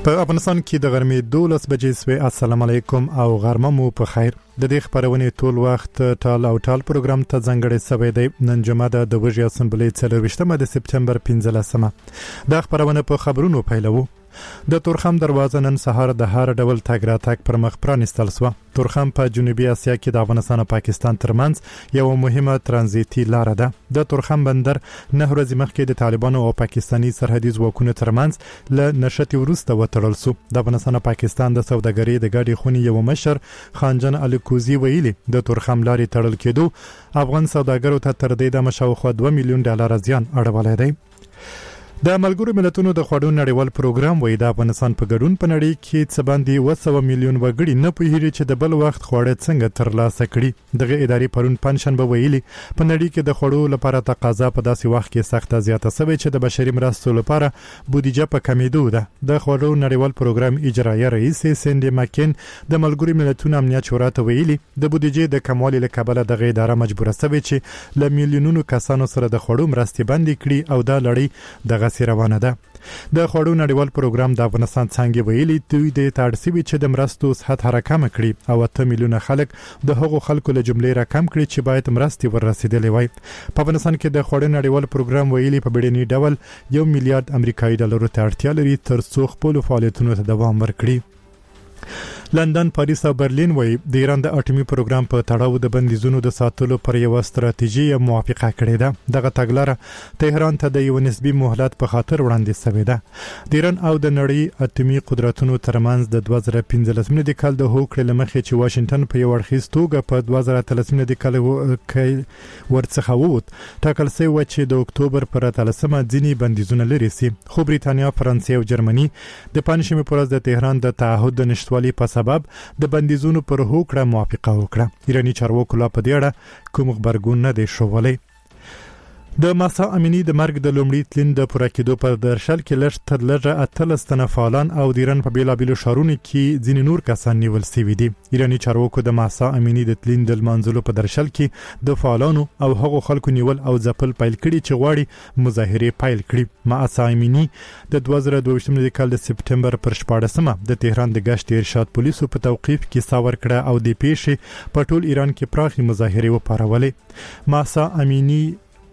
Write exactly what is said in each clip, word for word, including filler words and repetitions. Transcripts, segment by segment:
په افغانستان کې د غرمې دولس بجې سوي. السلام علیکم او غرمه مو په خیر. د دې خبرونې ټول وخت ټال او ټال پروګرام ته ځانګړی شوی دی. نن جمعه د ویژې اسمبلی څلرویشتمه د سپتمبر پنځلسمه. د خبرونه په خبرونو پیلوو. د تورخم دروازه نن سهار د هر ډول تګ راتګ پر مخ پرانستل شو. تورخم په جنوبي اسیا کې د افغانستان او پاکستان ترمنځ یو مهمه ترانزیتي لار ده. د تورخم بندر نه ورځې مخکې د طالبانو او پاکستاني سرحدي ځواکونو ترمنځ له نشټي وروسته وتړل شو. د افغانستان او پاکستان د سوداګرۍ د ګاډي خونې یو مشر خانجان الکوزي ویلي د تورخم لارې تړل کېدو افغان سوداګرو ته تر دې د مشاوخه دوه میلیون ډالر زیان اړولای دی. د ملګرو ملتونو د خوړو نړیوال پروګرام وایي د افغانستان په ګډون په نړۍ کې څه باندې اوه سوه میلیون وګړي نه پوهیږي چې د بل وخت خواړه څنګه ترلاسه کړي. دغه ادارې پرون پنځشنبه ویلي په نړۍ کې د خوړو لپاره تقاضا په داسې وخت کې سخته زیاته شوې چې د بشري مرستو لپاره بودیجه په کمیدو ده. د خوړو نړیوال پروګرام اجرایي رئیس سندي ماکین د ملګرو ملتونو امنیت شورا ته ویلي د بودیجې د کموالي له کبله دغه اداره مجبوره شوې چې ل میلیونونو کسانو سره د خوړو مرستې بندي کړي او دا لړۍ دغه روانه ده. د خوړو نړیوال پروګرام د افغانستان څنګه ویلي دوی د تړسوي چې د مرستو سطح راکم کړي او اته میلیونه خلک د هغو خلکو له جملې راکم کړي چې باید مرستې ورسېدلې وای. په افغانستان کې د خوړو نړیوال پروګرام ویلي په بیړني ډول یو میلیارډ امریکایي ډالر ته اړتیا لري تر څو خپل فعالیتونو ته دوام ورکړي. لندن، پاریس او برلین وایي د ایران د اټومي پروګرام په تړاو د بندیزونو د ساتلو پر یو ستراتیژي موافقه کړې ده. دغه تګلاره تهران ته د یو نسبی مهلت په خاطر وړاندې شوې ده. د ایران او د نړۍ اټومي قدرتونو ترمنځ د دوه زره پنځلسمه د کال د هوکړې لمخې چې واشنگټن په یو اړخیز توګه په دوه زره اتلسمه د کال کې ورڅخه ووت ټاکل شوی و چې د اکتوبر پر اتلسمه ځینی بندیزونه لري سي. خو بریتانیا، فرانسې او جرمني د پنځشنبه پر ورځ د تهران د تعهد د نشټوالي په سبب د بندیزونو پر هوکړه موافقه وکړه. ایرانی چارواکو لا په دې اړه کوم خبرګون نه دی شوولی. د ماسا امینی د مرګ د لومړي تلین د پوره کېدو په درشل کې لږ تر لږه اتلس تنه فعالان او د ایران په بیلابیلو ښارونو کې ځینې نور کسان نیول شوي دي. ایرانی چارواکو د ماسا امینی د تلین د لمانځلو په درشل کې د فعالانو او هغو خلکو نیول او ځپل پیل کړي چې غواړي مظاهرې پیل کړي. ماسا امینی د دوه زره دوه د کال د سپتمبر پر شپاړسمه د تهران د گشت ارشاد پولیسو په توقیف کې ساور کړه او د پیښې په ټول ایران کې پراخي مظاهرې وپارولې. ماسا امینی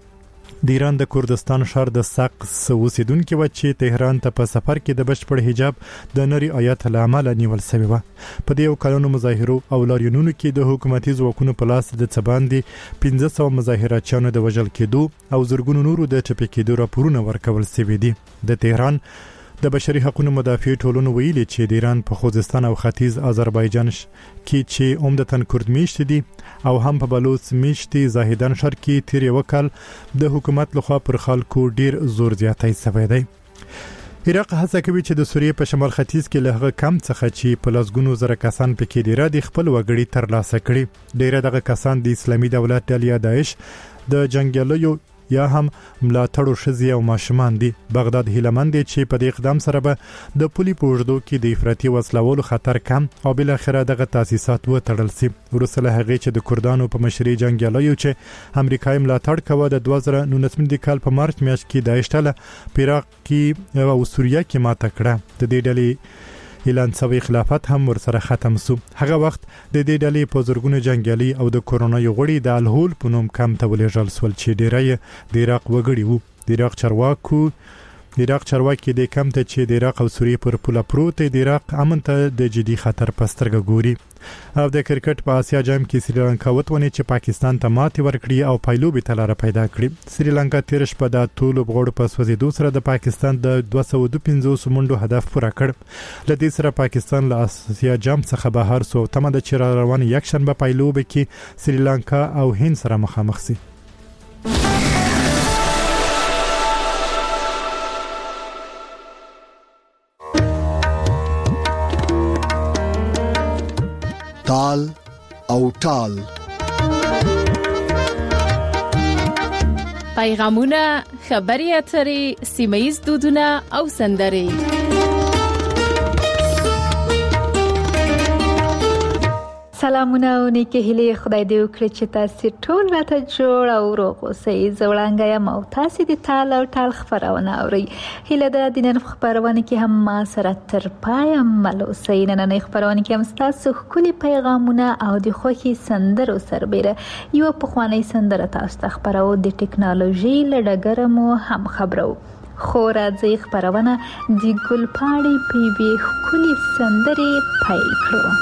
د ایران د کردستان ښار د سقز اوسیدونکو و چې تهران ته په سفر کې د بشپړ حجاب د نری آیات لامل نیول شوی و. په دې یو کلونو مظاهرو او لاریونونو کې د حکومتي ځواکونو په لاس د څباندې پنځه سوه مظاهراتچیانو د وژل کېدو او زرګونو نورو د چپی کېدو راپورونه ورکول شوي دي. د تهران د بشري حقوقو مدافع ټولنو ویلي چې د ایران په خوزستان او ختیځ آذربایجان کې چې عمدتاً کرد میشت دي او هم په بلوچ میشتي زاهدان ښار کې تیر یو کال د حکومت لخوا پر خلکو ډیر زور زیاتی شوی دی. عراق هڅه کوي چې د سوریې په شمال ختیځ کې له هغه کم څخه چې په لسګونو زره کسان پکې دي را دي خپل وګړي ترلاسه کړي. ډیره دغه کسان د اسلامي دولت ډلې داعش د جنگیالیو یا هم ملاتړو شزي او ماشومان دي. بغداد هیلمند چې په دې اقدام سره به د پولي پوجدو کې د افراطي وسلوالو خطر کم او بل اخره دغه تاسیسات و تړل سي. ورسله هغه چې د کردانو په مشري جنگیالیو چې امریکای ملاتړ کوي د دوه زره نولسم د کال په مارچ میاشت کې د عراق په عراق کې او سوریه کې ماته کړه. د دې ډلې اعلان شوی خلافت هم ورسره ختم شو. هغه وخت د دې ډلې په زرګونو جنگیالي او د کورونا یو غړي د الهول په نوم کم ته ولېږل شول چې ډیری د عراق وګړي وو. د عراق چارواکو د عراق چارواکي د کم ته چې د عراق او سوریې پر پوله پروت د عراق امن ته د جدي خطر پسترګه ګوري. او د کرکټ په آسیا جام کې سریلانکا وتونی چې پاکستان ته ماتې ورکړي او پایلوبي تلاره پیدا کړي. سریلانکا تیر شپه د ټولو بغړو په سوځېدو سره د پاکستان د دوه سوه دوه پنځوس منډو هدف پوره کړ. لدې سره پاکستان له آسیا جام څخه بهر سو تمه د چر روان یک شنبه پایلوبي کې سریلانکا او هند سره مخامخ شي. تال او ټال پیغامونه، خبري اترې، سیمه‌ییز دودونه او سندرې سلامونه او نیکه هیله خدای دې وکړي چې تاسو ټول راته جوړ او روغ اوسئ. زه وړانګه یم او تاسو د تال او ټال خبرونه اورئ. هیله ده د نن خبرونه کې هم ما سره تر پایه مل اوسئ. نن خبرونه کې هم تاسو ښکلي پیغامونه او د خوښي سندرو سربېره یو پخوانی سندره تاسو ته خبرو. د ټکنالوژي له ډګره مو هم خبرو. خو راځي خبرونه د ګلپاڼې په بي ښکلي سندرې پیل کړو.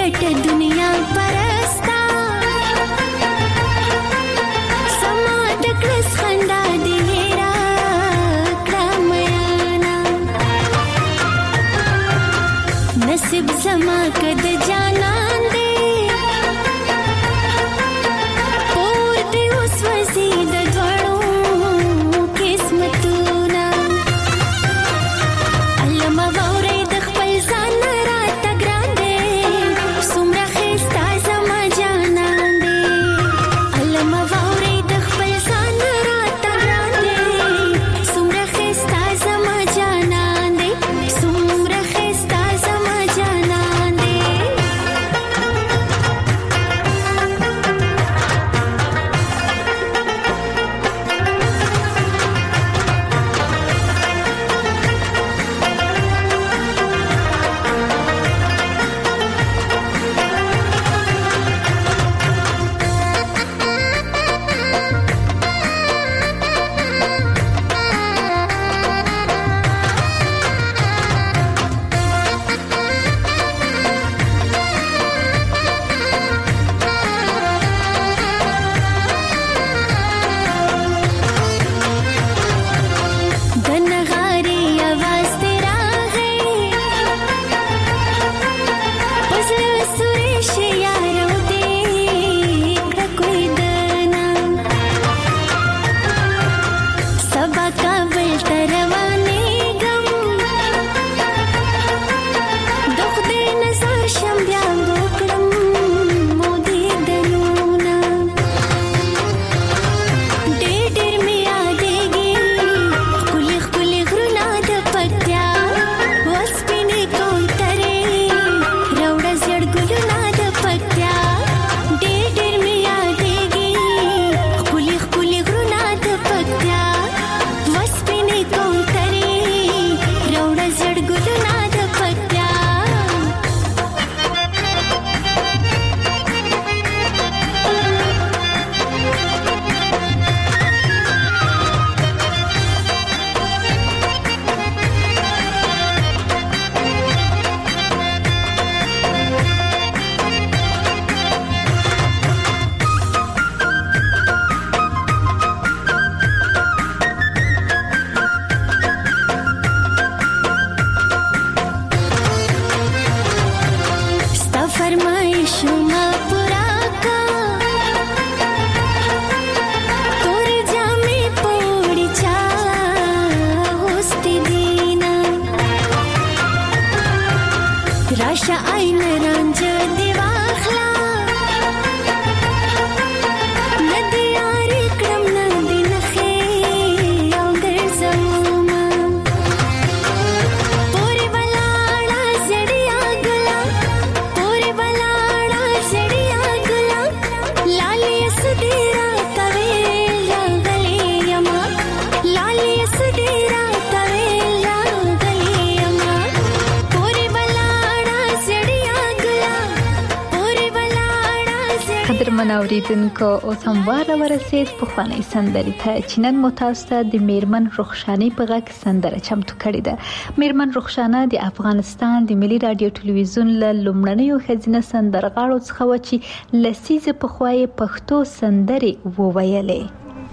गट दुनिया परस्ता समात कृस खंदा दिहेरा क्रमयाना नसीब समा कद जाना दे पूर दे उस वसीद द्वड़ो किस्मतूना अल्लाह वौरे दखपल जान रात ग्रांदे सुमरा खिस्ता जमा जाना दे अल्लाह वौरे दखपल जान रात ग्रांदे सुमरा खिस्ता जमा जाना दे सुमरा खिस्ता जमा जाना दे गनगारी आवाज तेरा है पजल सुरेश यारो देख कोई दना सबा काबल तरवाने गम दुख दे नजर शम्या बोकरम मोदी दनूना डेडर में आदेगी कुली कुली घृणा दपत्या वस्पिने कोंतरे रौड़ा जड़ गुलना दपत्या डेडर में आदेगी कुली कुली घृणा दपत्या वस्पिने कोंतरे रौड़ा जड़ गुलना दपत्या स्ता फरमाइश मा पूरा का तोरे जामे पोड़ी चा होस्ती दीना राशा आईन रंज दिवाखला नदी आरी क्रम नदी नखे औगर जमुमा पूरी बलाड़ा जड़िया गुला पूरी बलाड़ा जड़िया गुला लाली असदेरा तवेला गलियमा लाली असदेरा तवेला गलियमा पूरी बलाड़ा जड़िया गुला पूरी बलाड़ा जड़िया قدرمن اوریدونکو اوس هم وار ورسید په خواني سندري ته چنن متاسته د میرمن رخشانی په غږ سندره چمتو کړې ده. میرمن رخشانه د افغانستان د ملي رادیو ټلویزیون له لومړنیو ښځینه سندرغاړو څخه و چې لسیزه په خوای پښتو سندري وویلې.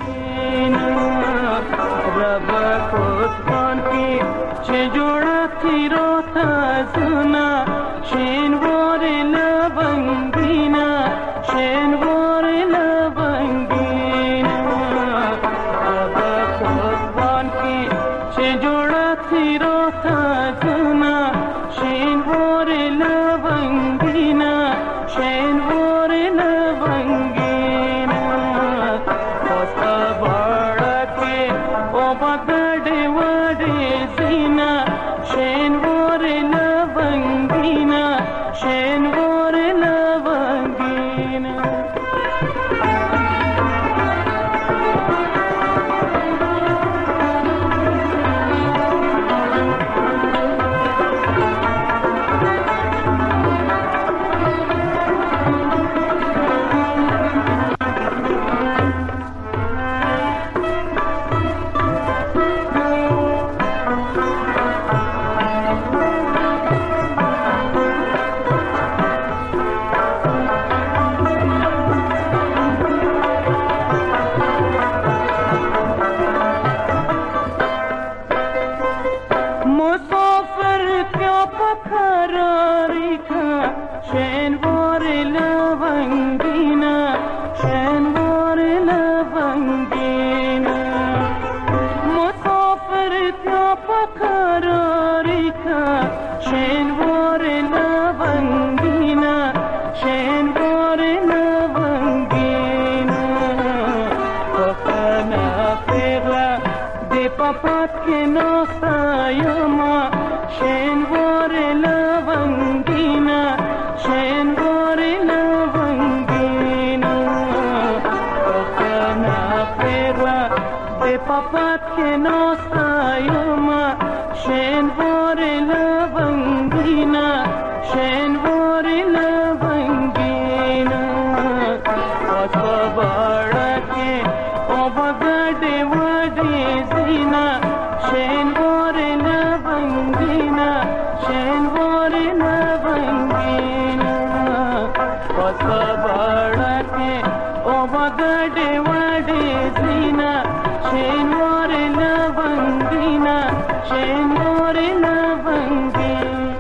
रब कोस्तान की छे जोड़ा तीरो ताजुना शेन बोरे लबंगीना शेन बोरे लबंगीना रब कोस्तान की छे जोड़ा तीरो ताजुना शेन बोरे लबंगीना शेन बोरे लबंगीना कोस्ता बड़ा के ओ बगड़े वड़े सीना शेन बोरे लबंगीना शेन बोरे लब لونگینا شنوار لونگینا مسافر تیا پقراری کا شنوار لونگینا شنوار لونگینا پخنا پیغلا دی پاپات کے نوستایما شنوار لونگینا شنوار لونگینا پخنا پیغلا دی پاپات کے نوستایما شنوار لونگینا شنوار لونگینا واسباڑا کے اوبگڑے وڈے زینا شنوار لونگینا شنوار لونگینا واسباڑا کے اوبگڑے وڈے زینا شنوار لونگینا شنوار لونگینا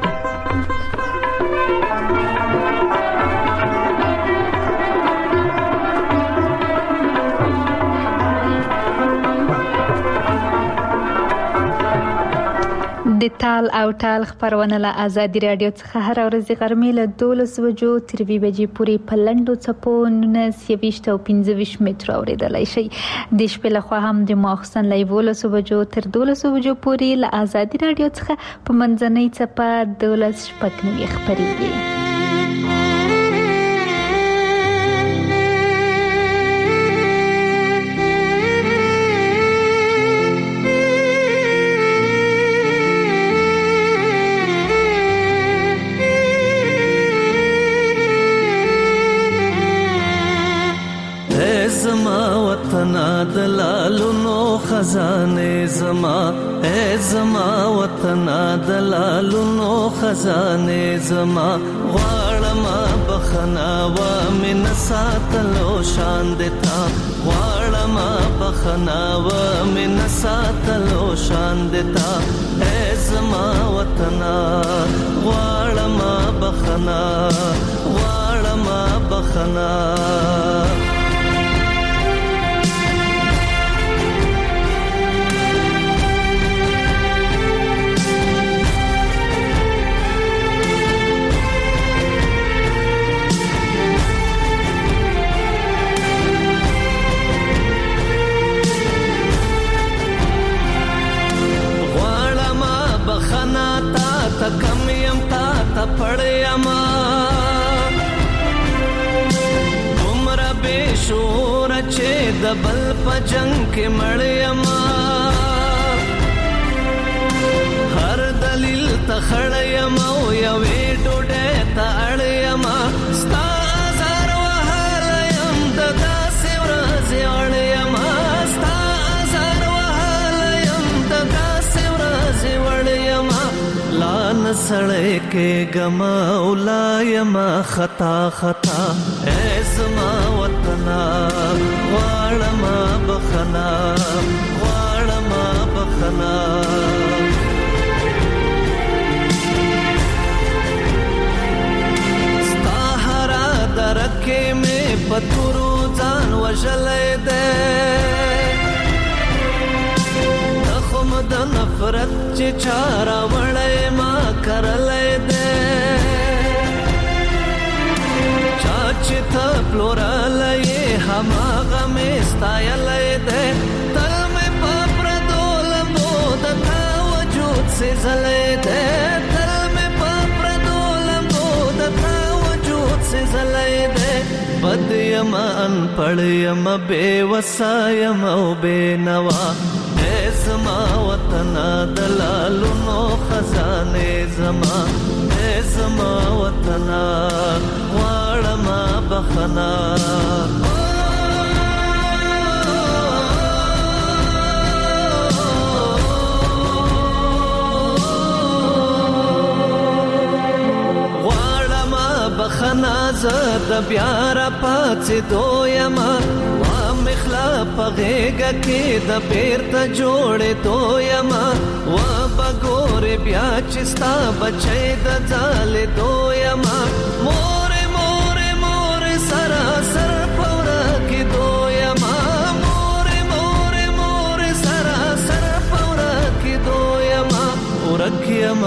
د تال او ټال خبرونه له آزادي رادیو څخه هر ورځ غرمې له دولس بجو تر وی بجې پورې په لنډو څپو نولس یویشت او پنځه ویشت متره اورېدلی شئ. د شپې لخوا هم د ماخوستن له یولسو بجو تر دولسو بجو پورې له آزادي رادیو څخه په منځنۍ څپه دولس شپږ نوي خپرېږي. زما وطن دلالونو خزانه زما اے زما وطن دلالونو خزانه زما غواړم بخنا و من ساتلو شان دتا غواړم بخنا و من ساتلو شان دتا اے زما وطن غواړم بخنا غواړم بخنا تا کم یم تا تا پڑیما عمر بے شور چے دبل پا جنگ کے مڑیما ہر دلیل تا خڑیما او یوی ڈوڑے تا اڑیما ستا آزار و حالیم ددا سورازی اڑیما ستا آزار و حالیم ددا سورازی اڑیما لان سڑے کے گما اولایم خطا خطا اے زما وطنا غواړم بخنا غواړم بخنا ستا هرا درکے میں پتورو ځان وژلې دے تخم د نفرت چې چارا وړې ما کرلې دې چاچې ته پلورلې هماغه مې ستایلې دې تل مې په پردول مو د تا وجود سې زلې دې تل مې په پردول مو د تا وجود سې زلې دې بد یم ان پړ یم بے وسایم او بے نوا زما وطن دلالونو خزانه زما اے زما وطن غواړم بخنا غواړم بخنا زد بیار پاتې دویما مخلا پغېګه کې د بیرته جوړې دویما و بګورې بیا چې ستا بچی د ځالې دویما مور مور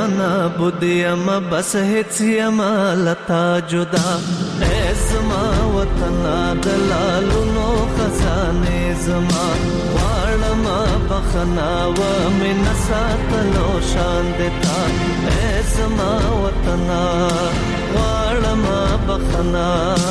نابود یم بس هیڅ یم لتا جدا اے زما وطنا دلالونو خزانه زما واړم بخنا و من ساتلو شان دتا اے زما وطنا واړم بخنا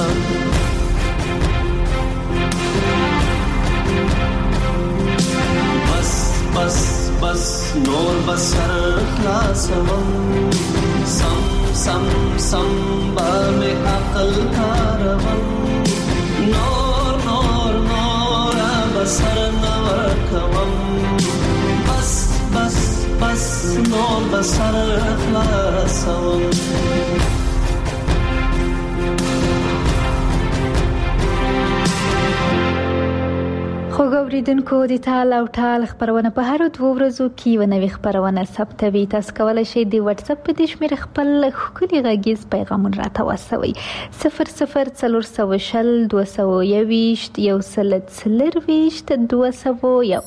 بس بس بس نور بسر خلاصم سم سم سم با میں عقل کارم نور نور نور بسر نور کوم بس بس بس نور بسر خلاصم خو ګوریدونکو د تال او ټال خبرونه په هر دوه ورځو کې و نوې خبرونه ثبتوي. تاسو کولی شئ د واتس اپ په دې شمېره خپل ښکلي غږیز پیغامونه راته واستوئ. صفر صفر څلور سوه شل دوه سوه یوویشت یو سل څلرویشت دوه سوه یو.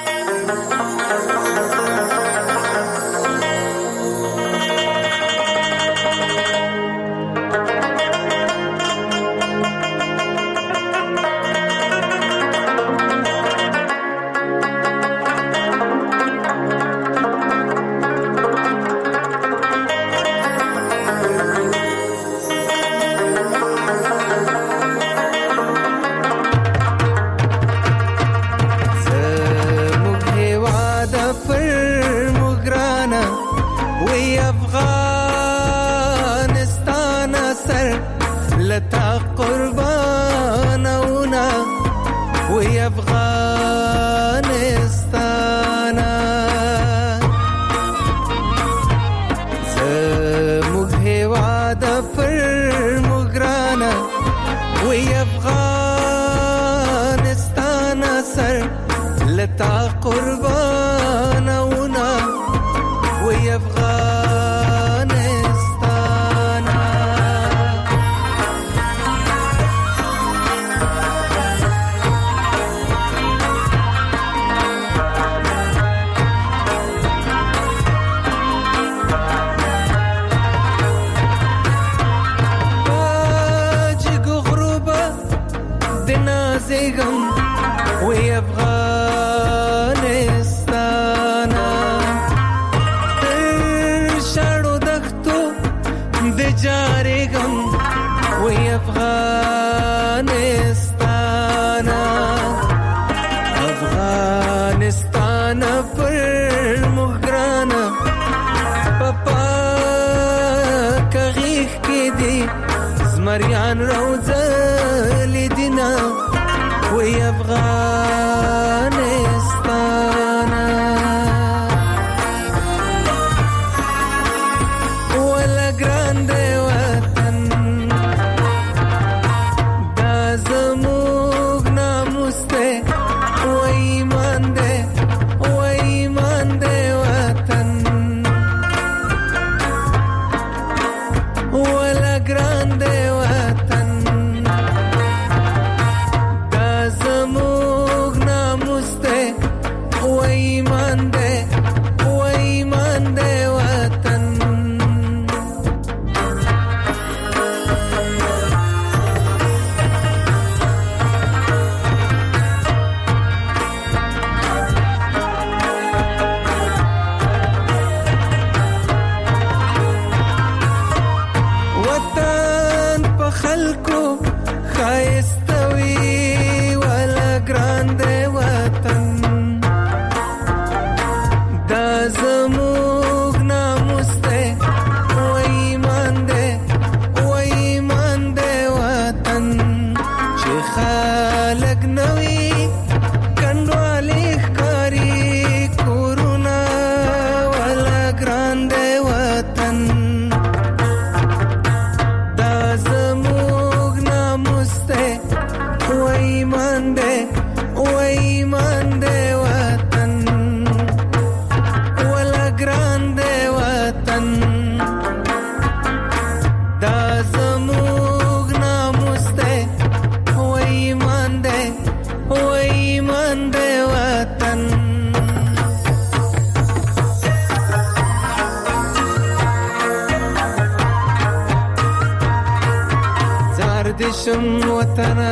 زمریان روزه لیدینا وی افغانستان ولا ګرانده وطن دا زموږ ناموس دی و ایمان دی و ایمان دی وطن ولا ګرانده دشم وطنه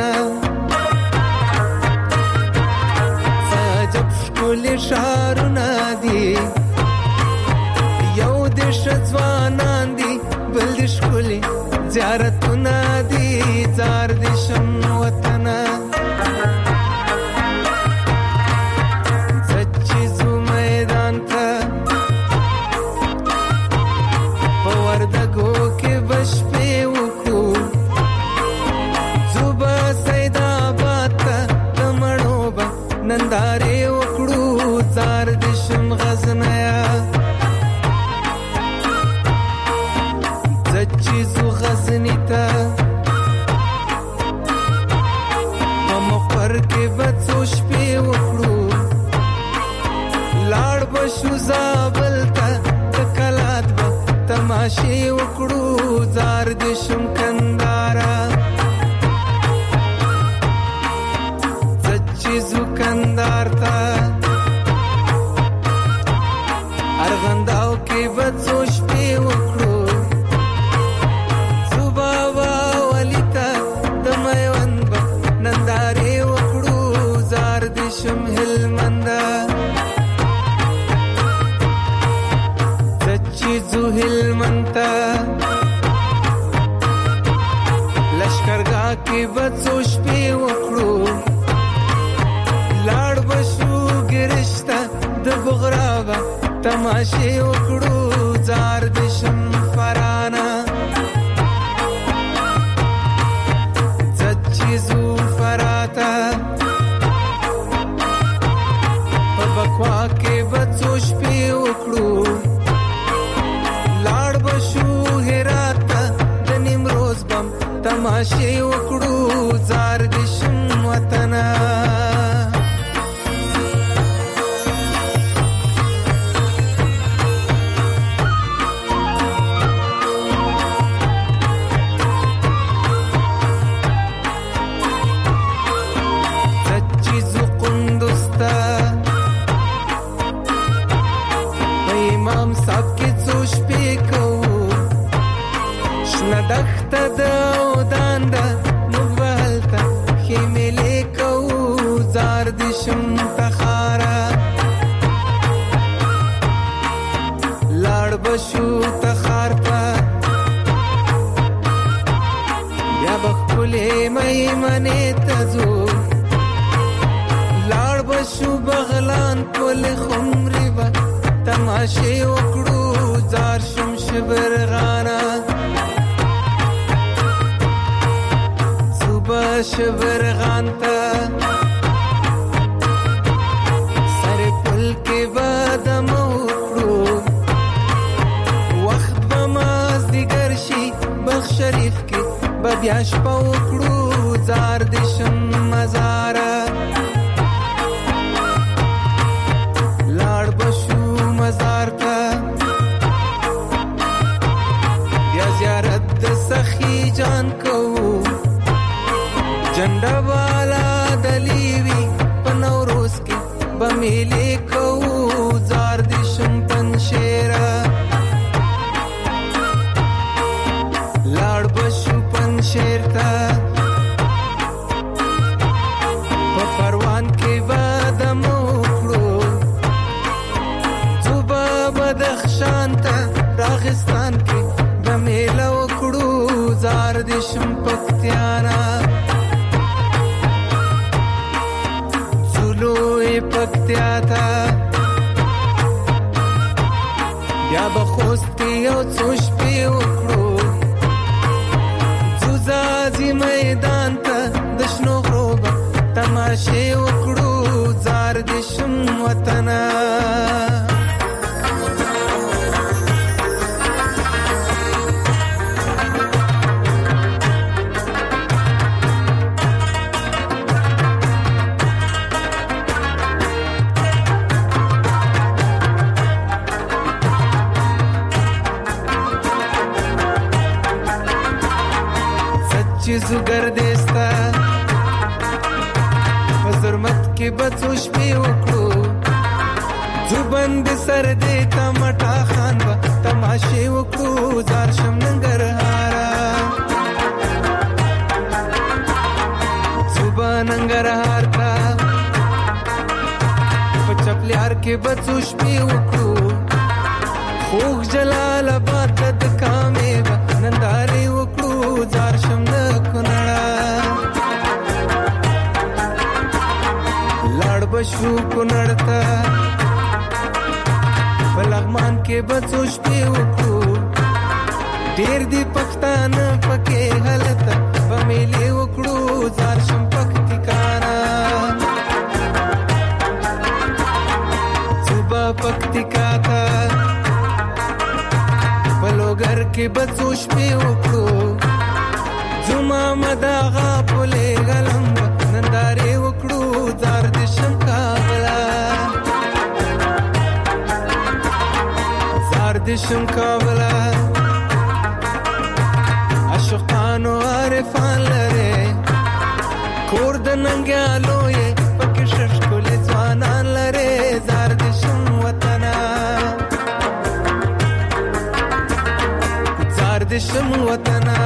عجب ښکلي ښارونه دي یو د ځوانان دي بل د ښکلي زیارتونه دي زار دشم وطنه سچې ځو میدان ته په وردګو کې به شپې وکړو ځو به سیدآباد ته د مڼو به نندارې وکړو زار دشم غزنیه سچې ځو غزني ته په مقر کې به څو شپې وکړو لاړ به شو زابل ته د کلات به تماشې وکړو زار دشم کندهاره سچې ځو کندهار ته ارغنداو کې به څو شپې وکړو دشم هلمنده سچې ځو هلمند ته لشکرګاه کې به څو شپې وکړو لاړ به شو ګرش ته د بغرا به تماشې وکړو زار دشم فرانه سچې ځو فراته بکوا کې به څو شپې وکړو لاړ به شو هرات ته د نیمروز بم تماشې وکړو زار دشم وطنه سچې ځو قندوز ته امام صاحب کې څو شپې کوو شنه دښته ده او دانده موږ به هلته خیمې کوو زار دشم تخاره لاړ به شو تخار ته بیا به ښکلې میمنې ته ځو لاړ به شو بغلان پل خمرې به تماشې وکړو زار شم شبرغانه صوبه شبرغان ته سر پل کې به دم وکړو وخت به مازدیګر شي بلخ شریف کې به بیا شپه وکړو زار دشم مزاره لاړ به شو مزار ته بیا زیارت د سخي جان کوو جنډه والا دلیوي په نوروز کې به میلې کوو زار دشم پنشیره لاړ به شو پنشیر ته په پروان کې به دم وکړو بدخشان ته راغستان کې به میله وکړو زار دشم پکتیانا زلوی پکتیا ته بیا به خوست کې یو څو شپې وکړو ځو ځاځي میدان ته د شنو غرو به تماشې وکړو زار دشم وطنه چیزو گردستا پزرمت کې بچو شپې وکړو زبند سر دې تمټا خان با تماشې وکړو زار شم ننګرهارا ننګرهار تا په چپلیار کې بچو شپې وکړو خوږ جلال آباد ته د کامې نندارې وکړو زار شم د کونړه لاړ بشو کونړ ته په لغمان کې بچو شپې وکړو ډېر دي پښتانه پکې هلته په میلې وکړو زار شم پکتیکانا صوبه پکتیکا ته په لوګر کې بچو شپې وکړو جمعه مداغه پولې غلم نندارې وکړو زار دې شم کابلا زار دې شم کابلا عاشقانو عارفان لره کور د ننګیالو یې پکې ششکولې ځوانان لره زار دې شم وطنا زار دې شم وطنا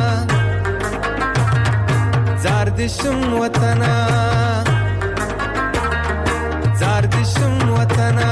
زار دې شم وطنا زار دې شم وطنا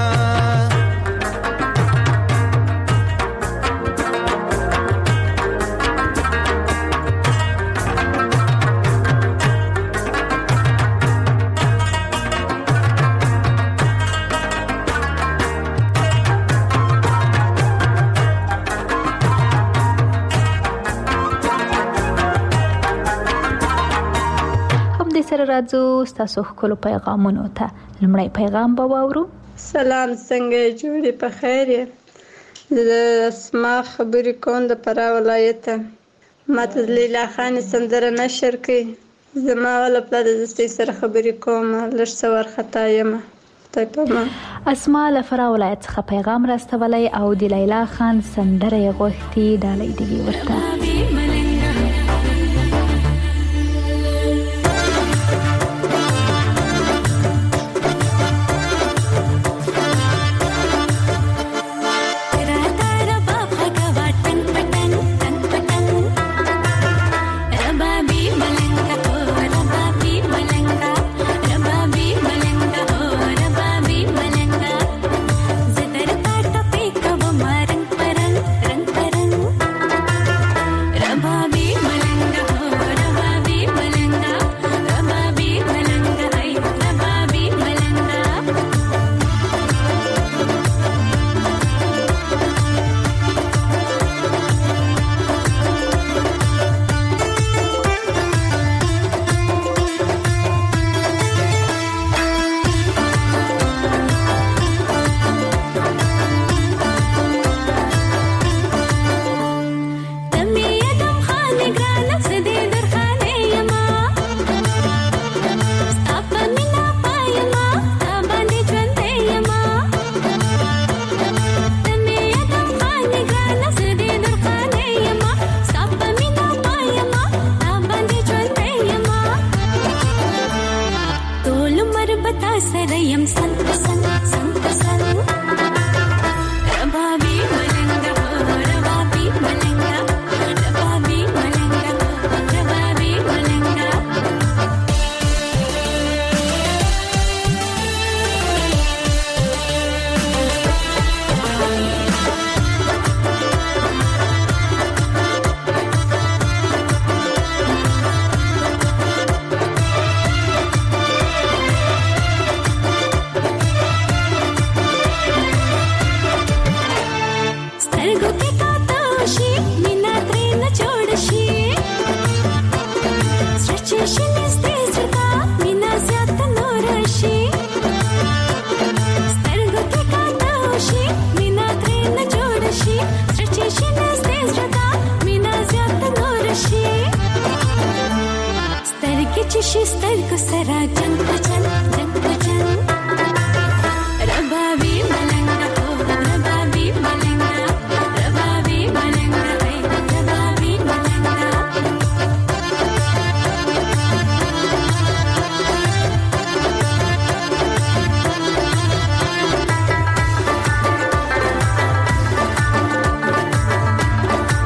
سره راځو تاسو خپل پیغامونو ته لمړی پیغام به واورو. سلام، څنګه جوړې په خیر یې؟ د اسما خبرې کوم د فراه ولایت ماته لیلا خان سندره نشر کړي زما لپاره د دې سره خبرې کوم لږ څه ورخطا یم. اسما له فراه ولایت څخه پیغام راستولی او د لیلا خان سندره یې غوښتي ډالۍ دی ورته.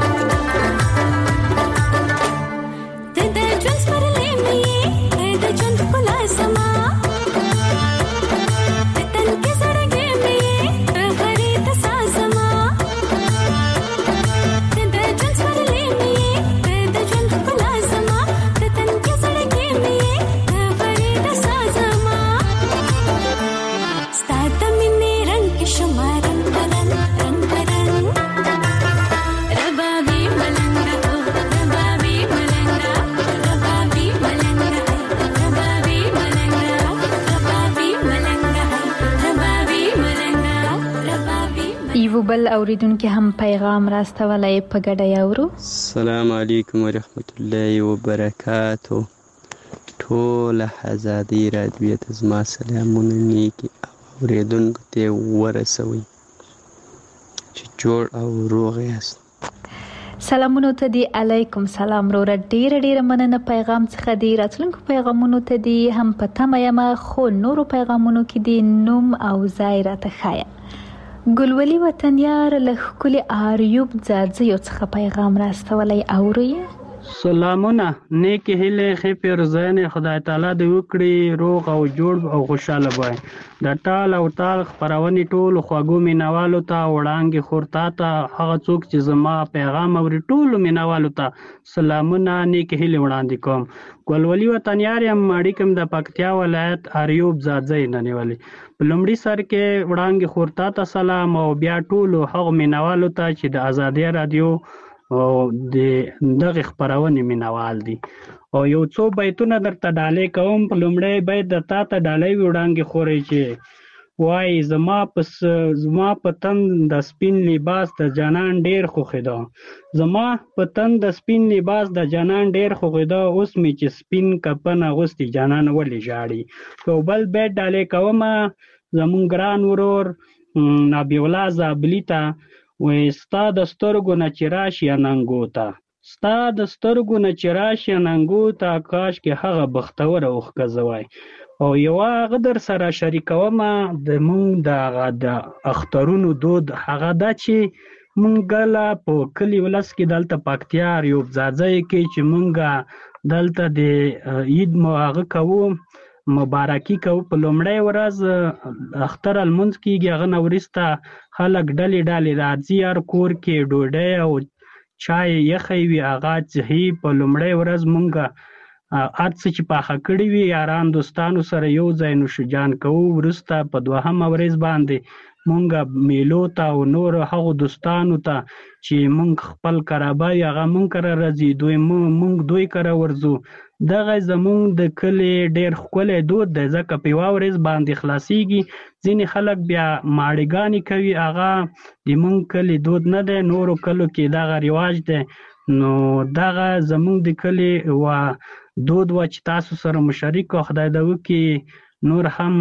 The بل اوریدونکو هم پیغام راستولای په ګډه یاورو. السلام علیکم ورحمت الله وبرکاتو. ټول آزادی رادیو ته زما سلامونه نیکي اوریدونکو ته ورسوي چې جوړ او روغ یاست. سلامونو ته دی علیکم سلام وروره. ډیره ډیره مننه پیغام څخه دی. راتلونکو پیغامونو ته دی هم په تمه یم، خو نورو پیغامونو کې دی نوم او ځای راته ښایه. ګلولي وطنیار له ښکلي آریوب ځاځیو څخه پیغام راستولی اورئ. سلامونه، نیکې هیلې ښې پیرزوینې خدای تعالی دې وکړي روغ او جوړ او خوشحاله وای. د ټال او ټال خپرونې ټولو خوږو مینوالو ته وړانګې خور تا ته هغه څوک چې زما پیغام اوري ټولو مینوالو ته سلامونه نیکې هیلې وړاندې کوم. ګلولي وطنیار یم، اړیکم د پکتیا ولایت آریوب ځاځی نه نیولې. په لومړي سر کې وړانګې خور تا ته سلام او بیا ټولو هغو مینوالو ته چې د ازادي رادیو او د دغه خبرونه مینوال دي. او یو څو بیتونه درته ډالې کوم. په لومړی بیت د تا ته ډالۍ وړاندې خوري چې وای زما پس زما په تن د سپین لباس د جانان ډیر خوښیدا، زما په تن د سپین لباس د جانان ډیر خوښیدا، اوس می چې سپین کپن اغوستي جانان ولې جاړي. یو بل بیت ډالې کوم زمون ګران ورور نبی الله زابلی ته وای ستا د سترګو نه چې راشي اننګو ته، ستا د سترګو نه چې راشي اننګو ته، کاش کې هغه بختوره اوښکه وای. او یوه هغه در سره شریکومه د مونږ دغه د اخترونو دود هغه ده چې مونږ له په کلي ولس کې دلته پکتیا آریوب ځاځی کې چې مونږ دلته د عید مو هغه کوو مبارکي کوو. په لومړی ورځ اختر لمونځ کېږي، هغه نه وروسته خلک ډلې ډلې راځي، هر کور کې ډوډۍ او چای یخی وي هغه څښي. په لومړی ورځ مونږ هر څه چې پاخه کړي وي یاران دوستانو سره یو ځای نوشجان کوو. وروسته په دوهمه ورځ باندې مونږ میلو ته او نور هغو دوستانو ته چې مونږ خپل کرابه وي هغه مونږ کره راځي، دوی مونږ دوی کره ورځو. دغه زمونږ د کلي ډېر ښکلی دود دی ځکه په یوه ورځ باندې خلاصیږي. ځینې خلک بیا ماړېګانې کوي، هغه د مونږ کلي دود نه دی، نورو کلو کې دغه رواج دی. نو دغه زمونږ د کلي و دود و چې تاسو سره مشارک او خدای دې وکړي نور هم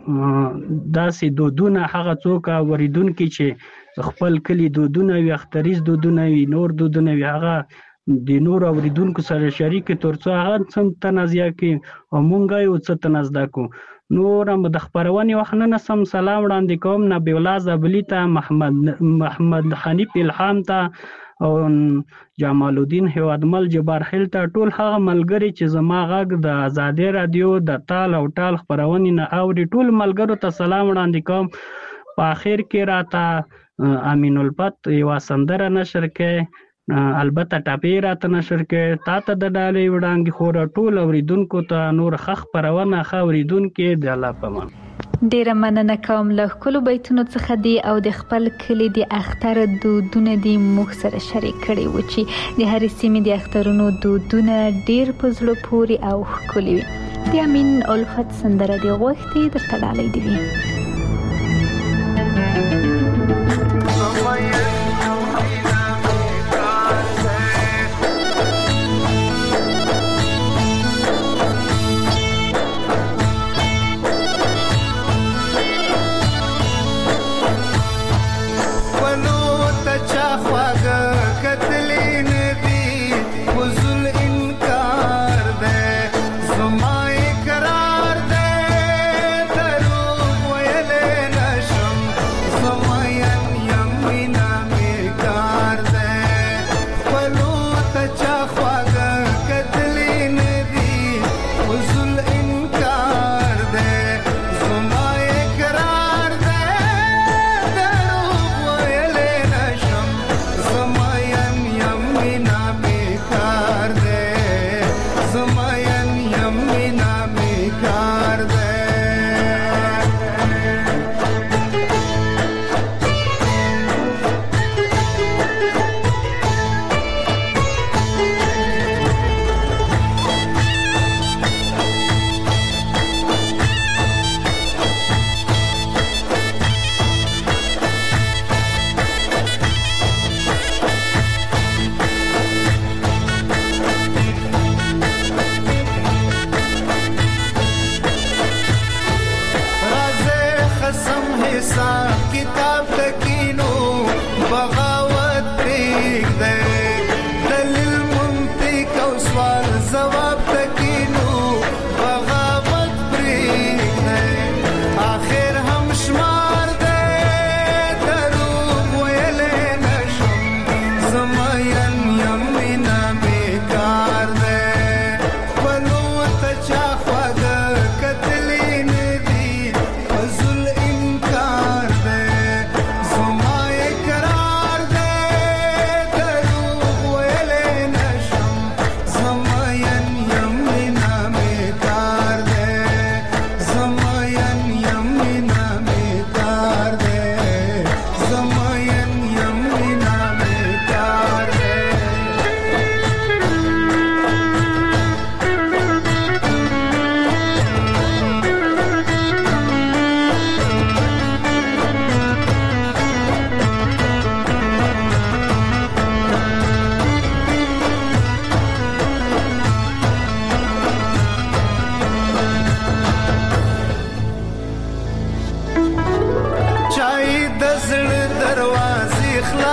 داسې دودونه هغه څوک اوریدونکي چې خپل کلي دودونه وي، اختریز دودونه وي، نور دودونه وي، هغه د نور اوریدونکو سره شریک تر څو هغه څه تنازع کړي او مونږ یو څه تنازع کوو. نور هم د خپرونې وخت نه نسم سلام وړاندې کوم نبی الله زابلی ته، محمد محمد حنیف الهام ته او جمال الدین هیوادمل جبارخیل ته، ټول هغه ملګري چې زما غږ د ازادي رادیو د ټال او ټال خپرونې نه اوري ټول ملګرو ته سلام وړاندې کوم. په اخر کې راته امین الفت یوه سندره نشر کې البته ټاپې راته نشر کې تا ته د ډالۍ وړاندې خوره ټول اوریدونکو ته نور ښه خپرونه ښه اوریدونکي د الله په امان. ډیره مننه کوم له ښکلو بیتونو څخه دی او د خپل کلي د اختر دودونه دی موږ سره شریک کړي و چې د هرې سیمې د اخترونو دودونه ډیر په زړه پورې او ښکلي وي. د امین الفت سندره دی غوښتې درته ډالۍ دی وي. Someone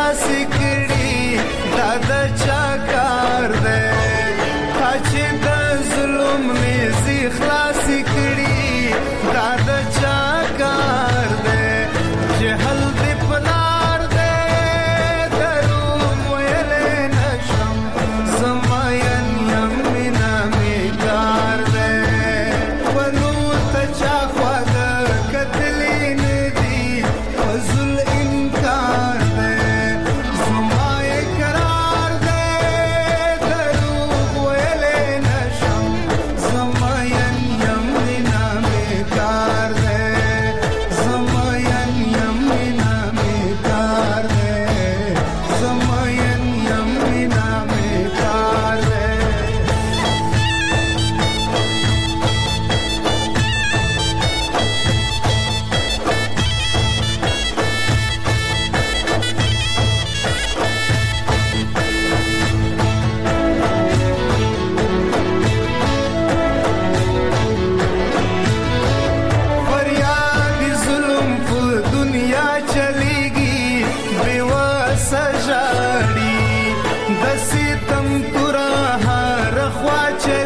خلاصې کړي دا د چا کار دی تا چې د ظلم نیزې خلاصې کړي دا د چا کار دی جهل دې په لار دی دروغ ویلی نشم زما ین یم مینه مې کار دی ونو ته چا خواږه کتلې نه دي فضل انکار دی زما اقرار دی دروغ ویلی نشم زما ین یم مینه مې کار دی زما ین یم مینه مې کار دی زما ین یم مینه مې کار دی فریاد ظلم په دنیا چلیږي بېوسه ژاړي د ستم توره هر خوا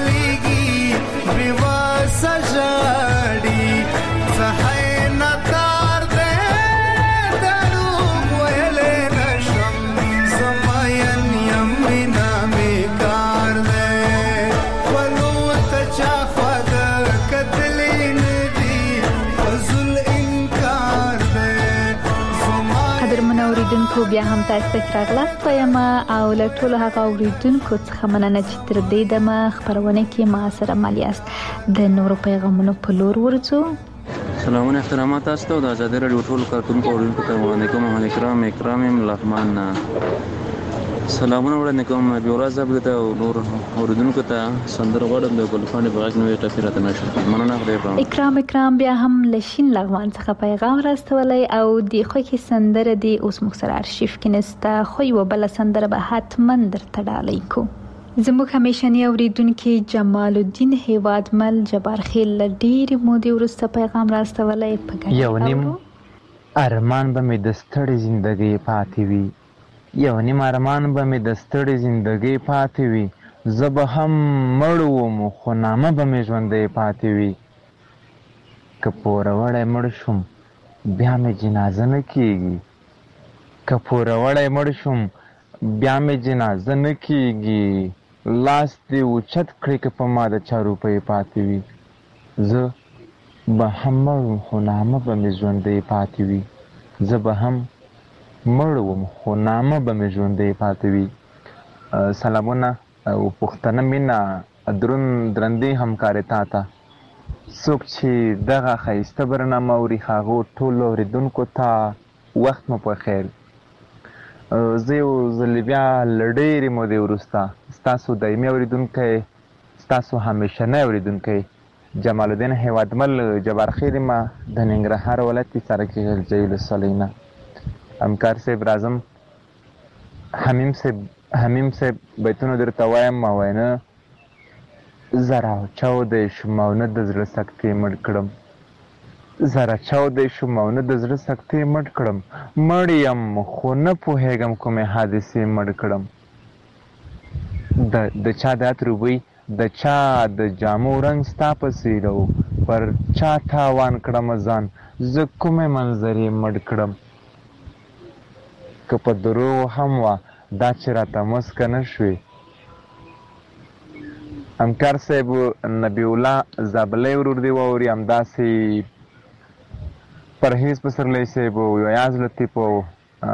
چلیږي بېوسه ژاړي څه حینتار دی دروغ ویلی نشم زما ین یم مینه مې کار دی ولو ته چا خواږه کتلې نه دي فضل انکار دی زما قدرمنو اوریدونکو بیا هم تاسو ته راغلاست وایم او له ټولو هغه اوریدونکو څخه مننه چې تر دې دمه خپرونه کې ما سره مل یاست د نورو پیغامونو په لور ورځو. سلامونه احترامات تاسو ته د آزادۍ راډیو ټول کارکونکو اوریدونکو ته وړاندې کوم محمد اکرام اکرام یم لغمان نه. سلامونه وړاندې کوم بیوراز صاحب ته او نور اوریدونکو ته سندره غواړم د ګلخانې په غږ نوې ټپې راته نشو مننه خدای پام. اکرام اکرام بیا هم لشین لغمان څخه پیغام راستولی او د خوږې سندره دی اوس موږ سره ارشیف کې نسته خو یوه بله سندره به حتما درته ډالۍ کو. زموږ همیشنی اوریدونکي جمال الدین هیوادمل جبار خیل له ډېرې مودې وروسته پیغام راستولی په ګډه یو نیم ارمان به مې د ستړې زندګۍ پاتې وي یو نیم ارمان به مې د ستړې زندګۍ پاتې وي زه به هم مړ وم خو نامه به مې ژوندی پاتې وي که پوروړی مړ شوم بیا مې جنازه نه کیږي که پوروړی مړ شوم بیا مې جنازه نه کیږي لاس دې اوچت کړې که په ما د چا روپۍ پاتې وي زه به هم مړ وم خو نامه به مې ژوندی پاتې وي زه به هم مړ وم خو نامه به مې ژوندی پاتې وي. سلامونه او پښتنه مینه دروند درندې همکارې تا ته څوک چې دغه ښایسته برنامه اوري هغو ټولو اورېدونکو ته وخت مو په خیر. زه یو ځلې بیا له ډېرې مودې وروسته ستاسو دایمي اورېدونکی ستاسو همیشنی اورېدونکی جمال الدین هیوادمل جبار خیل یم د ننګرهار ولایت سرکې غلجۍ ولسوالۍ نه. همکار صاحب راځم حمیم صاحب حمیم صاحب بیتونه درته وایم ما وینه زره چاودی شوم او نه د زړه سکتې مړ کړم زره چاودی شوم او نه د زړه سکتې مړ کړم مړ یم خو نه پوهېږم کومې حادثې مړ کړم د د چا د عطر بوی د چا د جامو رنګ ستا په څېر و پر چا تاوان کړمه ځان زه کومې منظرې مړ کړم که په دروغو هم وه دا چې راته مسکه نه شوې. همکار صاحب نبی الله زابلی ورور دی واوري همداسې پرهیز پسرلی صاحب او یاز لطیف او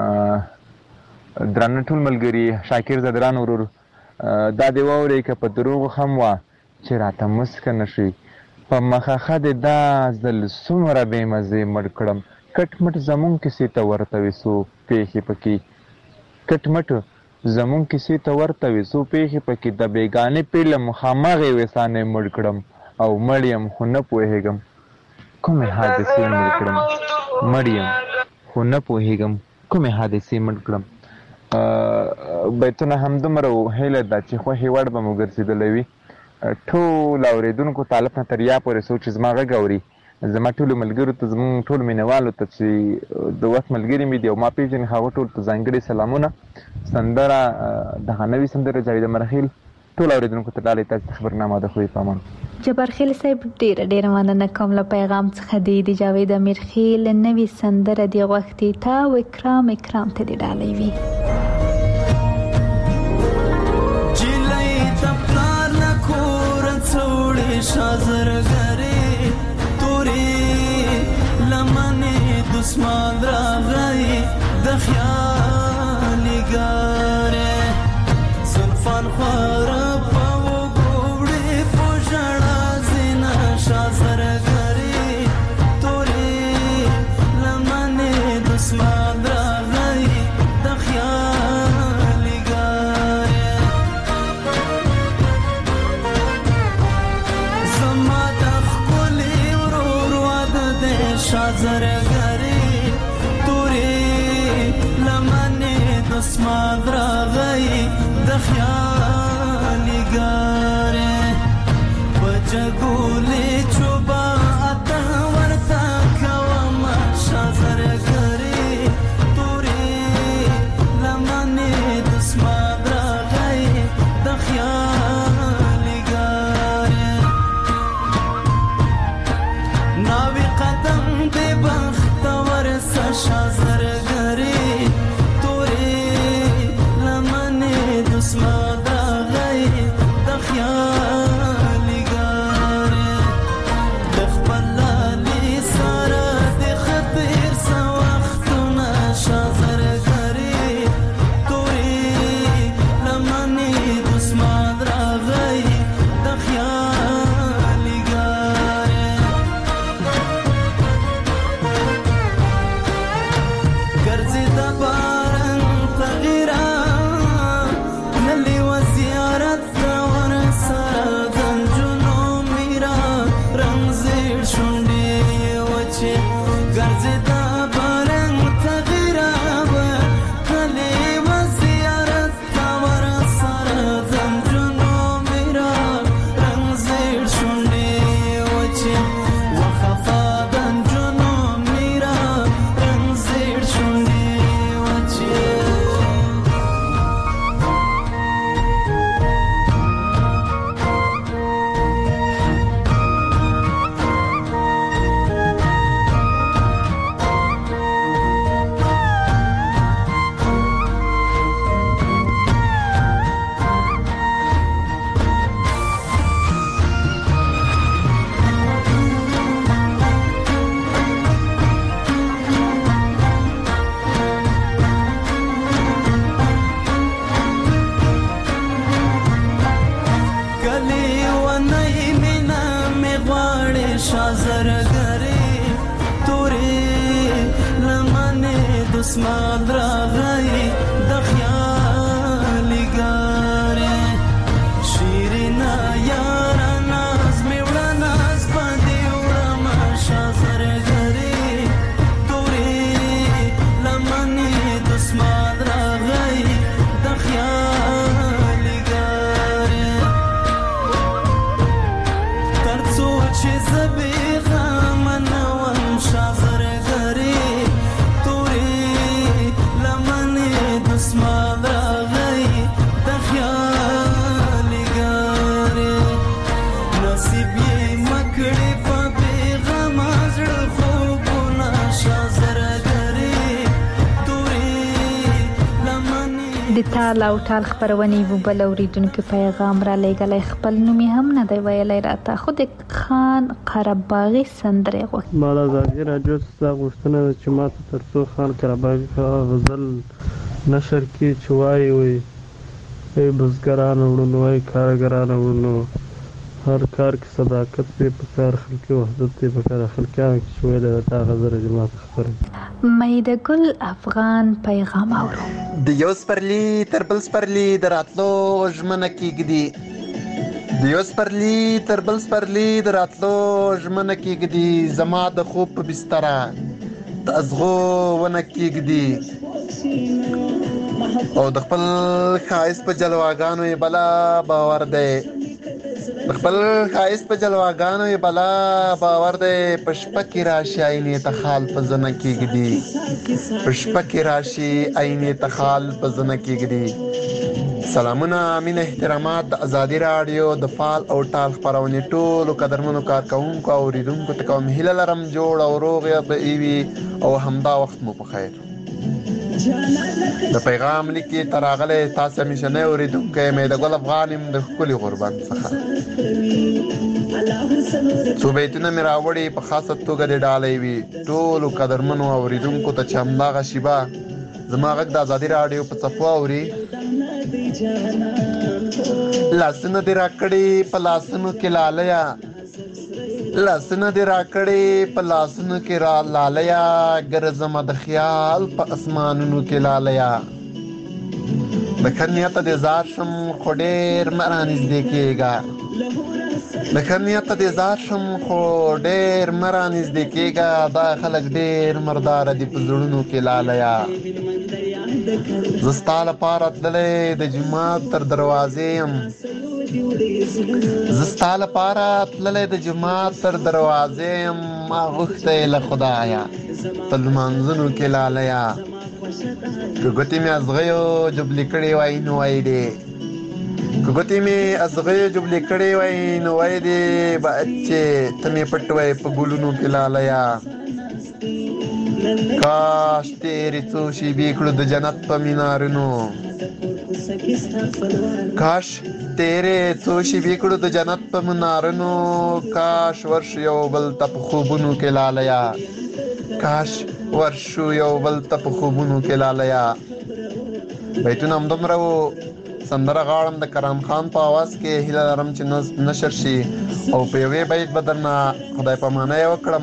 درانه ټول ملګري شاکر زدران ورور دا دی واوري که په دروغو هم وه چې راته مسکه نه شوې په مخه دې دا ځل څومره بېمزې مړ کړم کټ مټ زمونږ کیسې ته ورته وي څو پېښې پکې کټ مټ زمونږ کیسې ته ورته وي څو پېښې پکې د بېګانې پیلم هماغې ویسانې مړ کړم او مړ یم خو نه پوهېږم کومې حادثې مړ کړم مړ یم خو نه پوهېږم کومې حادثې مړ کړم. بیتونه همدومره و هیله ده چې خوښې وړ به مو ګرځېدلی وي ټول اورېدونکو طالب نه تر یا پورې څوک چې زما غږ اوري زما ټولو ملګرو ته زموږ ټولو مینوالو ته چې د وخت ملګري مې دي او ما پېژني هغه ټولو ته ځانګړي سلامونه. سندره دغه نوې سندره جاوید مرخیل ټول اورېدونکو ته ډالۍ تاسو ته خبرنامه د خوی پامان. جبار خیل صاحب ډېره ډېره مننه کوم له پیغام څخه دی د جاوید مرخیل نوې سندره دی غوښتي تا او اکرام اکرام ته دی ډالۍ وي. جلې د پلار نه کور څوړې شازرګرې تورې لمنې دسمان راغی د خیالي ګارې زلفان خواره شازرګری تورې لمنې د اسمان راغی د خیالي ګارې په جګولې چوبا اته ورته کوم شازرګری تورې لمنې د اسمان راغی د خیالي ګارې ناوی قدم دې بختور شازرګری تورې لمنې د اسمان راغی د خیالي ګارې د خپل لالي سره د خطر څه وختونه شازرګری تورې لمنې د اسمان راغی د خیالي ګارې ګرځي د باران تغیرا نلی و زیارت ور سره گنجونو میرا رنگ زیر شونډې وچې ګرځي د باران تغیرا نلی و زیارت ور سره گنجونو میرا رنگ زیر شونډې وچې وخفا گنجونو میرا رنگ زیر شونډې وچې کلی ونی مینا می غواړي شازرګری تورې لمنې د اسمان راغی د خیالي ګارې شیرینا یارا ناز می وړه ناز باندې وړم شازرګری تورې لمنې د اسمان راغی د خیالي ګارې ترڅو چې زبې غم نوم شازرګری تورې لمنې د اسمان راغی د خیالي ګارې نصیب یې مکړې په بېغم زړه خوبونه شازرګری تورې لمنې د تال او ټال خبرونې وو بل اوریدونکو پیغام را لېږلی خپل نوم یې هم نه دی ویلی راته خو د خان قرهباغي سندرې غوښتي. ما د ازادي راډیو څخه غوښتنه ده چې ما ته تر څو خان قرهباغي هغه غزل نشر کړي چې وایي وایي ای بزګرانو وړونو ای کارګرانو وړونو هر کار کې صداقت دی په کار خلکي وحدت دی په کار خلکیانو کې چې ویلی ده دا غزله چې ما ته خبره میده ګل افغان پیغام اورو. د یو سپرلی تر بل سپرلی د راتلو ژمنه کېږدي د یو سپرلی تر بل سپرلی د راتلو ژمنه کېږدي زما د خوب په بستره د ازغو ونه کېږدي او د خپل ښایست په جلواګانو یې بلا باور دی خپل ښایست په جلواګانو یې بلا باور دی په شپه کې راشي عینې ته خال په زنه کېږدي په شپه کې راشي عینې ته خال په زنه کېږدي. سلامونه مینه احترامات د ازادي راډیو د فال او ټال خپرونې ټولو قدرمنو کارکوونکو او اوریدونکو ته کوم هیله لرم جوړ او روغ به وي او همدا وخت مو په خیر. د پیغام لیکي تر راغلی تاسو همیشنی اوریدونکی مې د ګل افغان یم د ښکلي غربت څخه. څو بیتونه مې راوړي په خاصه توګه د ډالۍ وي ټولو قدرمنو اوریدونکو ته چې همدغه شیبه زما غږ د ازادي راډیو په څپو اوري. لاسونه دې راکړي په لاسونو کې لالیا لاسونه دې راکړي په لاسونو کې را لالیا ګرځمه د خیال په اسمانونو کې لالیا. د ښه نیته دې زار شم خو ډېر مه رانږدې کېږه د ښه نیته دې زار شم خو ډېر مه رانږدې کېږه دا خلک ډېر مرداره دي په زړونو کې لالیا. زه ستا لپاره تللی د جومات تر دروازې یم زه ستا لپاره تللی د جومات تر دروازې یم ما غوښتی له خدایه په لمانځنو کې لالیا. که ګوتې مې ازغیو جبلې کړې وای نو وای دې که ګوتې مې ازغیو جبلې کړې وای نو وای دې باید چې ته مې پټ وای په ګلونو کې لالیا. کاش تیرې څو شیبې کړو د جنت په مینارونو کاش تیرې څو شیبې کړو د جنت په منارونو کاش ورشو یو بل ته په خوبونو کې لالیا کاش ورشو یو بل ته په خوبونو کې لالیا. بیتونه همدومره وو. سندره غاړم د کرام خان په اواز کې هیله لرم چې نشر شي او په یوې بیت به درنه خدای پامانۍ وکړم.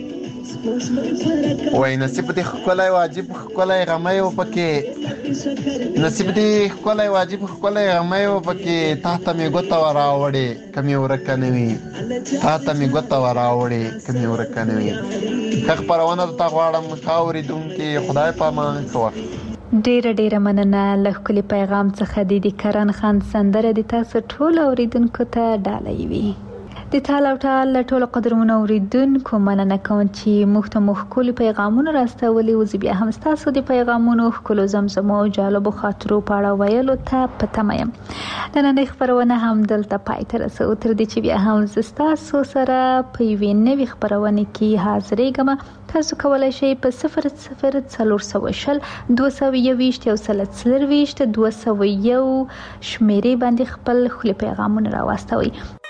وای نصیب دې ښکلی واجب ښکلی غمی و پکې نصیب دې ښکلی واجب ښکلی غمی و پکې تا ته مې ګوته وراوړې که مې ورکه نه وي تا ته مې ګوته وراوړې که مې ورکه نه وي. ښه خپرونه درته غواړم ښه اورېدونکي خدای پامان کوه. ډیره ډیره مننه له ښکلي پیغام څخه د دې کرن خان سندره د تاسو ټولو اوریدونکو ته ډالۍ وي. د تال او ټال له ټولو قدرمنو اوریدونکو مننه کوم چې موږ ته مو ښکلي پیغامونه راستولي وو. زه بیا هم ستاسو د پیغامونو ښکلو زمزمو او جالبو خاطرو په اړه ویلو ته په تمه یم. نننۍ خپرونه هم دلته پای ته رسوو تر دې چې بیا هم زه ستاسو سره په یوې نوې خپرونې کې حاضرېږم. تاسو کولی شئ په صفر صفر څلور سوه شل دوه سوه یوویشت یو سل څلرویشت دوه سوه یو شمېرې باندې خپل ښکلي پیغامونه راواستوئ.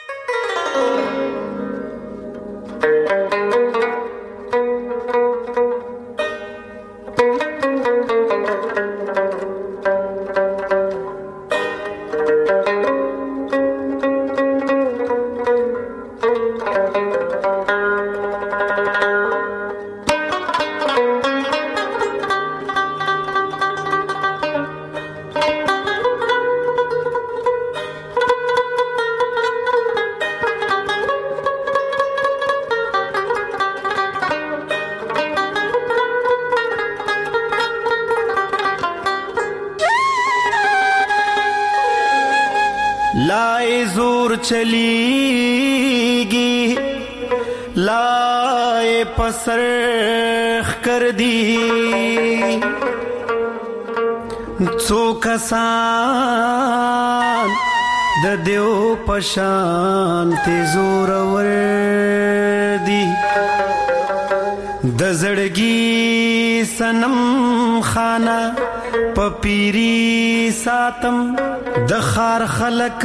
لائے زور چلیگی لائے پسرخ کر دی څو کسان د دیو پشان ته زور ور دی د زړګي سنم خانه پپیری ساتم د خار خلق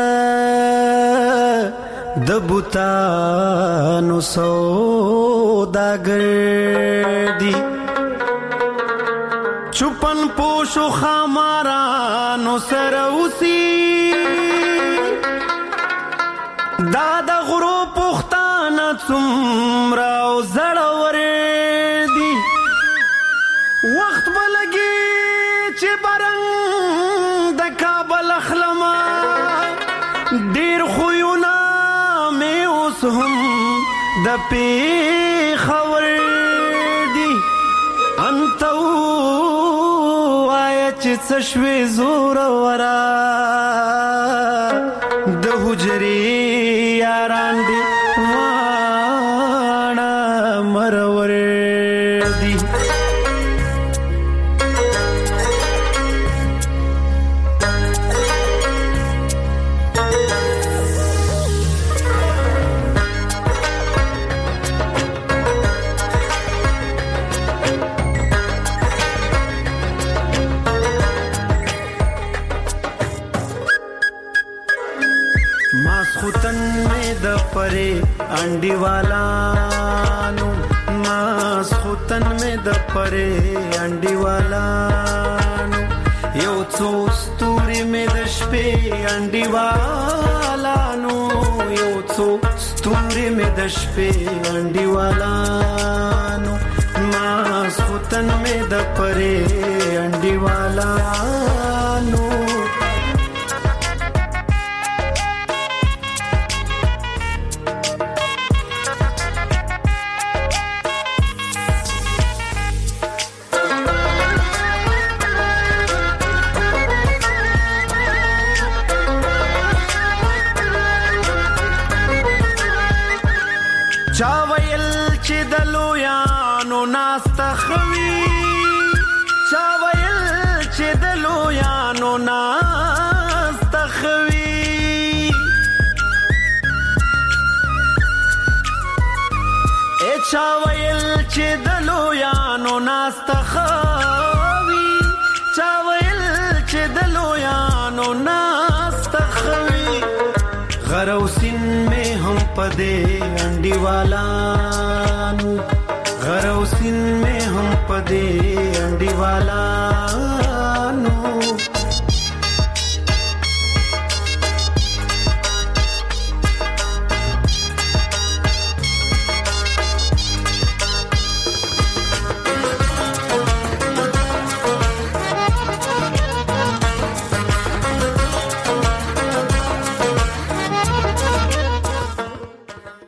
د بوتانو سوداګر دی چپن پوشو خامارانو سره اوسي دا د غرو پختانه څومره او زړور دی وخت بلګي چې برنګ د کابل اخلما ډیر خوونه مې اوس هم د پیښور دی انت وای چې څه شوې زور ورا د حجرې پرې انډیوالانو ماسخوتن مې د پرې انډیوالانو یو څو ستوري مې د شپې انډیوالانو یو څو ستوري مې د شپې انډیوالانو ماسخوتن مې د پرې انډیوالانو چا ویل چې د لویانو ناسته خوي چا ویل چې د لویانو ناسته خوي ا چا ویل چې د لویانو ناسته خوي چا ویل چې د لویانو ناسته خوي غروسین میں ہم پدے انڈیوالانو غروسین میں ہم پدے انڈیوالانو